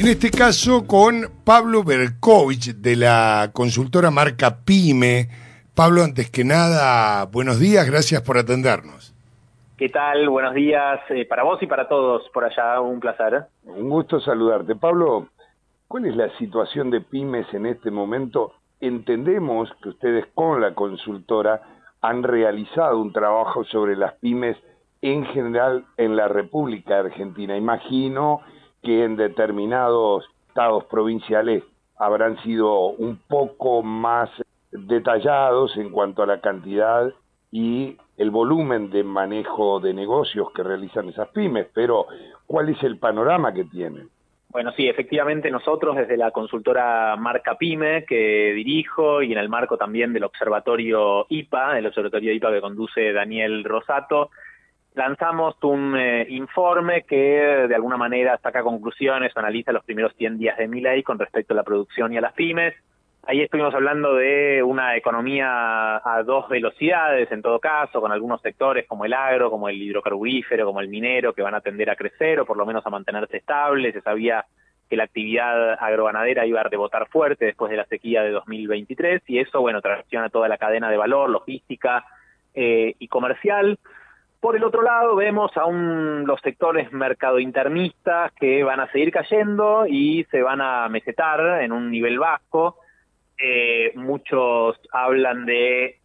En este caso con Pablo Berkovich de la consultora marca PYME. Pablo, antes que nada, buenos días, gracias por atendernos. ¿Qué tal? Buenos días para vos y para todos por allá, un placer. Un gusto saludarte. Pablo, ¿cuál es la situación de pymes en este momento? Entendemos que ustedes con la consultora han realizado un trabajo sobre las pymes en general en la República Argentina. Imagino que en determinados estados provinciales habrán sido un poco más detallados en cuanto a la cantidad y el volumen de manejo de negocios que realizan esas pymes, pero ¿cuál es el panorama que tienen? Bueno, sí, efectivamente nosotros desde la consultora marca PYME que dirijo y en el marco también del observatorio IPA, que conduce Daniel Rosato, lanzamos un informe que de alguna manera saca conclusiones, analiza los primeros 100 días de Milei con respecto a la producción y a las pymes. Ahí estuvimos hablando de una economía a dos velocidades, en todo caso, con algunos sectores como el agro, como el hidrocarburífero, como el minero, que van a tender a crecer o por lo menos a mantenerse estables. Se sabía que la actividad agroganadera iba a rebotar fuerte después de la sequía de 2023 y eso, bueno, tracciona toda la cadena de valor, logística y comercial. Por el otro lado, vemos a los sectores mercadointernistas que van a seguir cayendo y se van a mesetar en un nivel bajo. Muchos hablan de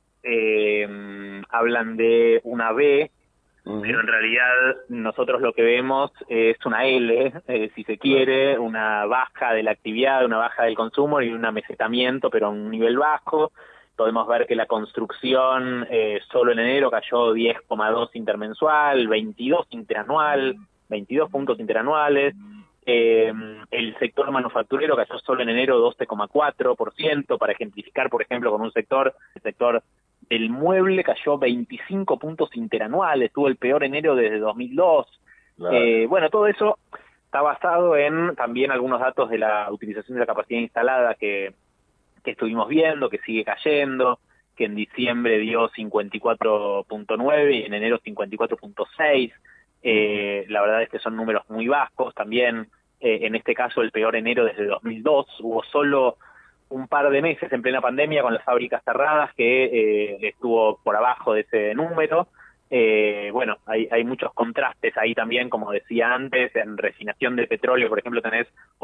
una B, pero en realidad nosotros lo que vemos es una L, si se quiere, una baja de la actividad, una baja del consumo y un amesetamiento, pero a un nivel bajo. Podemos ver que la construcción solo en enero cayó 10,2 intermensual, 22 interanual, 22 puntos interanuales. El sector manufacturero cayó solo en enero 12,4%, para ejemplificar, por ejemplo, con el sector del mueble cayó 25 puntos interanuales, tuvo el peor enero desde 2002. Claro. Bueno, todo eso está basado en también algunos datos de la utilización de la capacidad instalada que estuvimos viendo, que sigue cayendo, que en diciembre dio 54,9 y en enero 54,6. La verdad es que son números muy bajos. También, en este caso, el peor enero desde 2002. Hubo solo un par de meses en plena pandemia con las fábricas cerradas que estuvo por abajo de ese número. Bueno, hay muchos contrastes ahí también, como decía antes. En refinación de petróleo, por ejemplo, tenés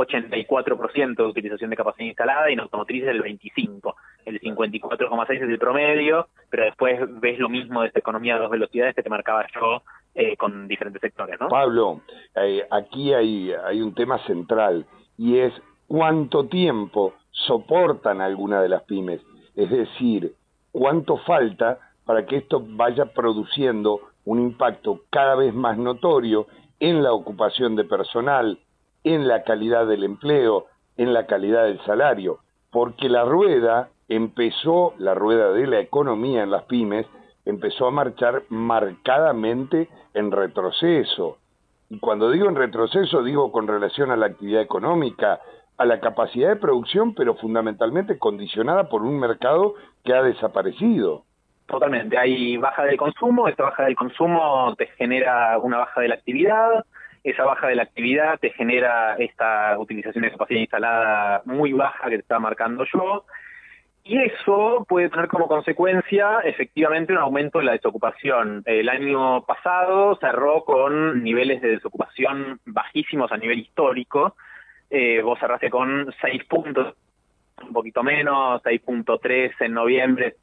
84% de utilización de capacidad instalada y en automotriz el 25%. El 54,6% es el promedio, pero después ves lo mismo de esta economía a dos velocidades que te marcaba yo con diferentes sectores, ¿no? Pablo, aquí hay un tema central y es cuánto tiempo soportan alguna de las pymes, es decir, cuánto falta para que esto vaya produciendo un impacto cada vez más notorio en la ocupación de personal, en la calidad del empleo, en la calidad del salario, porque la rueda de la economía en las pymes empezó a marchar marcadamente en retroceso. Y cuando digo en retroceso, digo con relación a la actividad económica, a la capacidad de producción, pero fundamentalmente condicionada por un mercado que ha desaparecido. Totalmente, hay baja del consumo, esta baja del consumo te genera una baja de la actividad, esa baja de la actividad te genera esta utilización de capacidad instalada muy baja que te estaba marcando yo, y eso puede tener como consecuencia efectivamente un aumento de la desocupación. El año pasado cerró con niveles de desocupación bajísimos a nivel histórico. Vos cerraste con 6 puntos, un poquito menos, 6,3 en noviembre,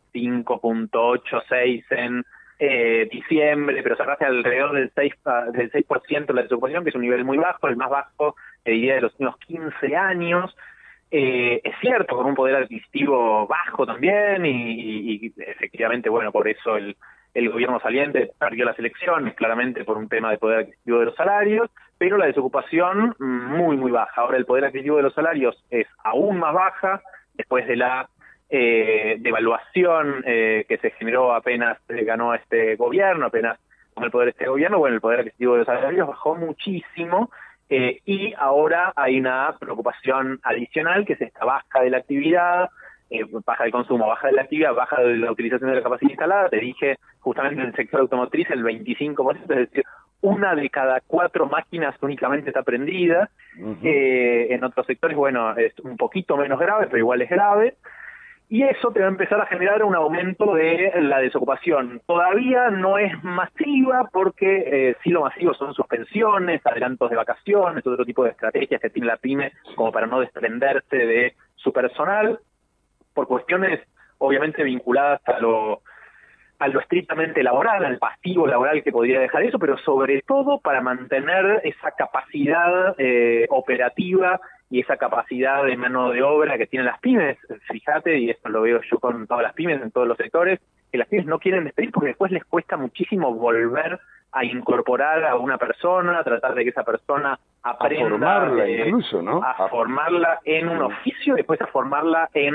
5,86 en diciembre, pero cerraste alrededor del 6% de la desocupación, que es un nivel muy bajo, el más bajo, diría, de los últimos 15 años. Es cierto, con un poder adquisitivo bajo también, y efectivamente, bueno, por eso el gobierno saliente perdió las elecciones, claramente por un tema de poder adquisitivo de los salarios, pero la desocupación muy, muy baja. Ahora el poder adquisitivo de los salarios es aún más baja, después de la devaluación que se generó apenas ganó este gobierno, apenas con el poder de este gobierno. Bueno, el poder adquisitivo de los salarios bajó muchísimo, y ahora hay una preocupación adicional, que es esta baja de la actividad, baja del consumo, baja de la actividad, baja de la utilización de la capacidad instalada. Te dije, justamente en el sector automotriz el 25%, es decir, una de cada 4 máquinas únicamente está prendida. En otros sectores, bueno, es un poquito menos grave, pero igual es grave. Y eso te va a empezar a generar un aumento de la desocupación. Todavía no es masiva porque sí lo masivo son suspensiones, adelantos de vacaciones, otro tipo de estrategias que tiene la pyme como para no desprenderse de su personal, por cuestiones obviamente vinculadas a lo estrictamente laboral, al pasivo laboral que podría dejar eso, pero sobre todo para mantener esa capacidad operativa y esa capacidad de mano de obra que tienen las pymes. Fíjate, y esto lo veo yo con todas las pymes en todos los sectores, que las pymes no quieren despedir porque después les cuesta muchísimo volver a incorporar a una persona, a tratar de que esa persona aprenda, a formarla incluso, ¿no? A formarla en un oficio, después a formarla en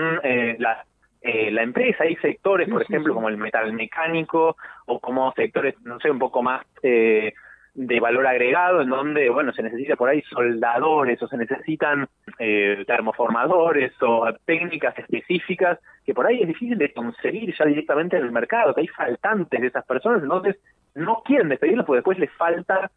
la empresa. Hay sectores, por ejemplo, como el metal mecánico, o como sectores, no sé, un poco más de valor agregado, en donde, bueno, se necesita por ahí soldadores, o se necesitan termoformadores, o técnicas específicas, que por ahí es difícil de conseguir ya directamente en el mercado, que hay faltantes de esas personas, entonces no quieren despedirlos porque después les falta,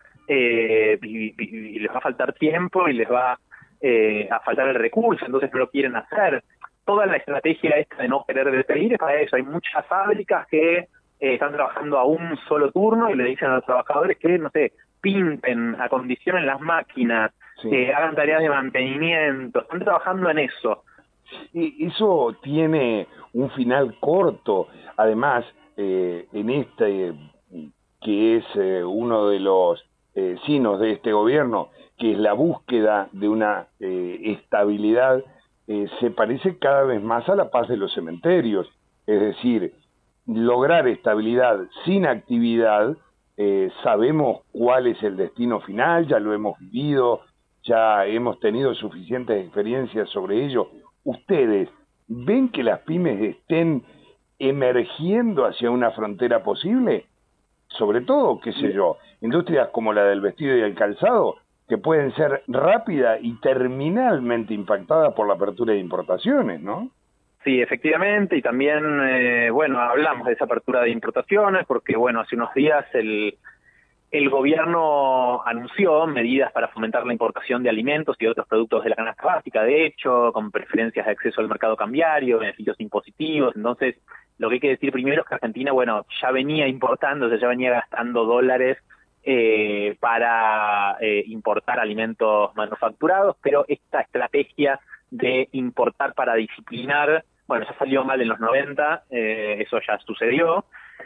y les va a faltar tiempo, y les va a faltar el recurso, entonces no lo quieren hacer. Toda la estrategia esta de no querer despedir es para eso. Hay muchas fábricas que están trabajando a un solo turno y le dicen a los trabajadores que, no sé, pinten, acondicionen las máquinas, hagan tareas de mantenimiento, están trabajando en eso. Y eso tiene un final corto. Además, en este, que es uno de los signos de este gobierno, que es la búsqueda de una estabilidad, se parece cada vez más a la paz de los cementerios. Es decir, lograr estabilidad sin actividad, sabemos cuál es el destino final, ya lo hemos vivido, ya hemos tenido suficientes experiencias sobre ello. ¿Ustedes ven que las pymes estén emergiendo hacia una frontera posible? Sobre todo, qué sé yo, industrias como la del vestido y el calzado, que pueden ser rápida y terminalmente impactadas por la apertura de importaciones, ¿no? Sí, efectivamente, y también, bueno, hablamos de esa apertura de importaciones, porque, bueno, hace unos días el gobierno anunció medidas para fomentar la importación de alimentos y otros productos de la canasta básica, de hecho, con preferencias de acceso al mercado cambiario, beneficios impositivos. Entonces, lo que hay que decir primero es que Argentina, bueno, ya venía importando, o sea, ya venía gastando dólares para importar alimentos manufacturados, pero esta estrategia de importar para disciplinar, bueno, ya salió mal en los 90, eso ya sucedió.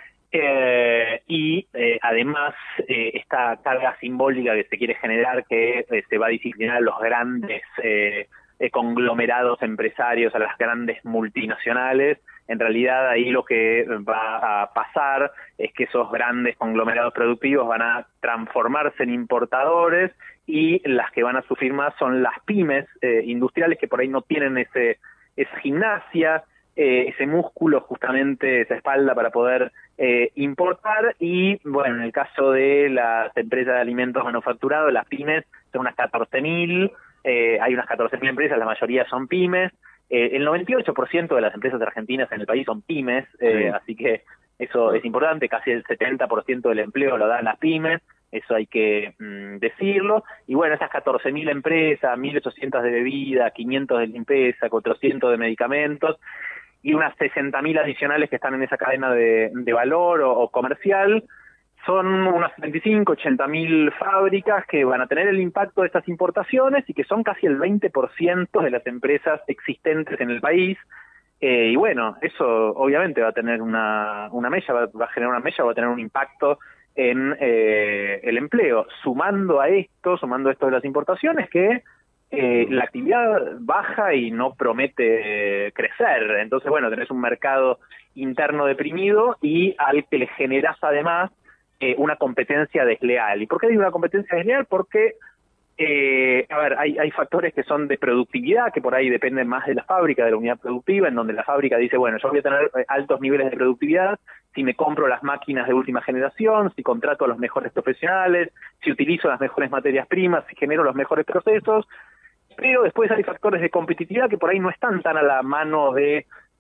Además, esta carga simbólica que se quiere generar, que se va a disciplinar a los grandes conglomerados empresarios, a las grandes multinacionales, en realidad ahí lo que va a pasar es que esos grandes conglomerados productivos van a transformarse en importadores, y las que van a sufrir más son las pymes industriales, que por ahí no tienen esa gimnasia, ese músculo, justamente esa espalda para poder importar. Y bueno, en el caso de las empresas de alimentos manufacturados, las pymes son unas 14.000, hay unas 14.000 empresas, la mayoría son pymes. El 98% de las empresas argentinas en el país son pymes, así que eso es importante, casi el 70% del empleo lo dan las pymes, eso hay que decirlo. Y bueno, esas 14.000 empresas, 1.800 de bebida, 500 de limpieza, 400 de medicamentos, y unas 60.000 adicionales que están en esa cadena de valor o comercial, son unas 75, 80.000 fábricas que van a tener el impacto de estas importaciones, y que son casi el 20% de las empresas existentes en el país. Y bueno, eso obviamente va a tener una mella, va a generar una mella, va a tener un impacto en el empleo. Sumando esto de las importaciones, que la actividad baja y no promete crecer. Entonces, bueno, tenés un mercado interno deprimido y al que le generás además una competencia desleal. ¿Y por qué digo una competencia desleal? Porque, hay factores que son de productividad, que por ahí dependen más de la fábrica, de la unidad productiva, en donde la fábrica dice, bueno, yo voy a tener altos niveles de productividad si me compro las máquinas de última generación, si contrato a los mejores profesionales, si utilizo las mejores materias primas, si genero los mejores procesos. Pero después hay factores de competitividad que por ahí no están tan a la mano de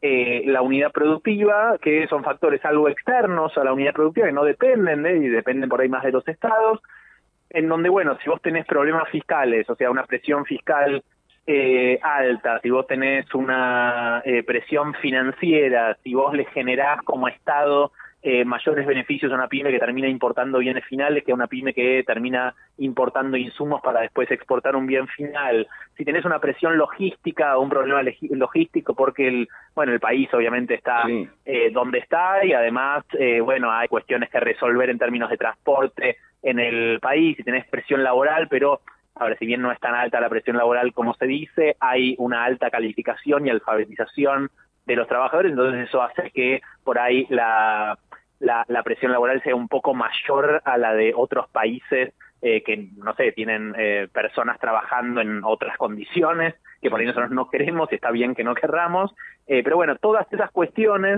la unidad productiva, que son factores algo externos a la unidad productiva, que no dependen y dependen por ahí más de los estados, en donde, bueno, si vos tenés problemas fiscales, o sea, una presión fiscal alta, si vos tenés una presión financiera, si vos le generás como Estado mayores beneficios a una pyme que termina importando bienes finales que a una pyme que termina importando insumos para después exportar un bien final, si tenés una presión logística o un problema logístico porque el país obviamente está donde está y además, hay cuestiones que resolver en términos de transporte en el país, si tenés presión laboral, pero ahora, si bien no es tan alta la presión laboral como se dice, hay una alta calificación y alfabetización de los trabajadores, entonces eso hace que por ahí la presión laboral sea un poco mayor a la de otros países que, no sé, tienen personas trabajando en otras condiciones, que por ahí nosotros no queremos y está bien que no querramos, pero bueno, todas esas cuestiones,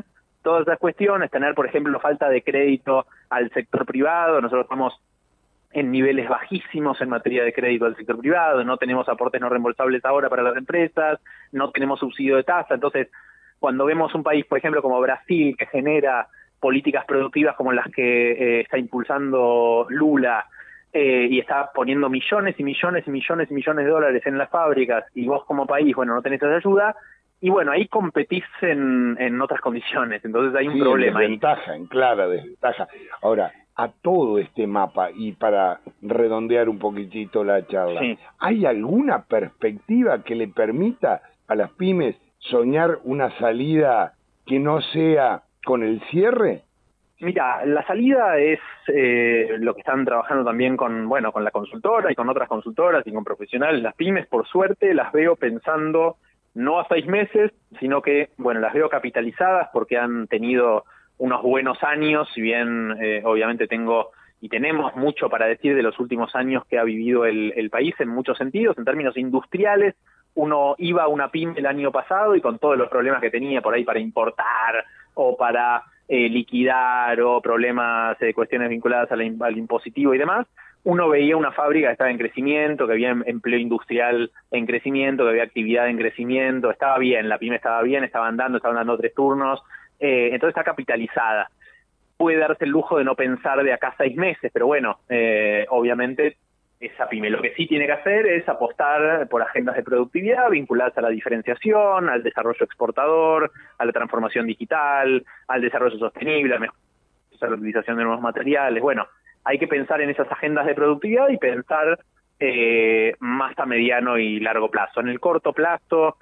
tener, por ejemplo, falta de crédito al sector privado, nosotros estamos en niveles bajísimos en materia de crédito al sector privado, no tenemos aportes no reembolsables ahora para las empresas, no tenemos subsidio de tasa, entonces cuando vemos un país, por ejemplo, como Brasil, que genera políticas productivas como las que está impulsando Lula y está poniendo millones y millones y millones y millones de dólares en las fábricas y vos como país, no tenés esa ayuda, y ahí competís en otras condiciones, entonces hay un problema ahí. En clara desventaja. Ahora, a todo este mapa, y para redondear un poquitito la charla, ¿hay alguna perspectiva que le permita a las pymes soñar una salida que no sea con el cierre? Mira, la salida es lo que están trabajando también con la consultora y con otras consultoras y con profesionales. Las pymes, por suerte, las veo pensando no a 6 meses, sino que, las veo capitalizadas porque han tenido unos buenos años, si bien obviamente tenemos mucho para decir de los últimos años que ha vivido el país en muchos sentidos, en términos industriales. Uno iba a una pyme el año pasado y con todos los problemas que tenía por ahí para importar o para liquidar o problemas, cuestiones vinculadas al impositivo y demás, uno veía una fábrica que estaba en crecimiento, que había empleo industrial en crecimiento, que había actividad en crecimiento, estaba bien, la pyme estaba bien, estaban dando 3 turnos, entonces está capitalizada. Puede darse el lujo de no pensar de acá a 6 meses, pero obviamente esa pyme lo que sí tiene que hacer es apostar por agendas de productividad vinculadas a la diferenciación, al desarrollo exportador, a la transformación digital, al desarrollo sostenible, a la utilización de nuevos materiales. Hay que pensar en esas agendas de productividad y pensar más a mediano y largo plazo. En el corto plazo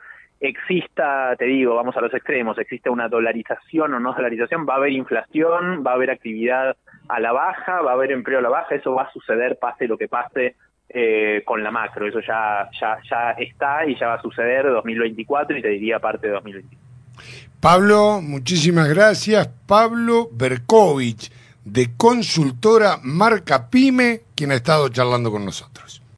vamos a los extremos, existe una dolarización o no dolarización, va a haber inflación, va a haber actividad a la baja, va a haber empleo a la baja, eso va a suceder pase lo que pase con la macro, eso ya está y ya va a suceder 2024 y te diría parte de 2025. Pablo, muchísimas gracias. Pablo Berkovich, de Consultora Marca Pyme, quien ha estado charlando con nosotros.